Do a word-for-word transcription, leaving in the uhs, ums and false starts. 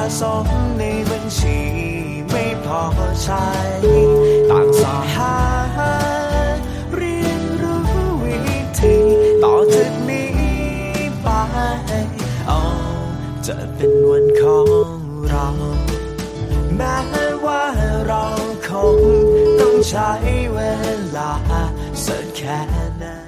สมในบัญชีไม่พอใช้ต่างสอหาเรียนรู้วิธีต่อจากนี้ไปเอาจะเป็นวันของเราแม้ว่าเราคงต้องใช้เวลาสักแค่ไหน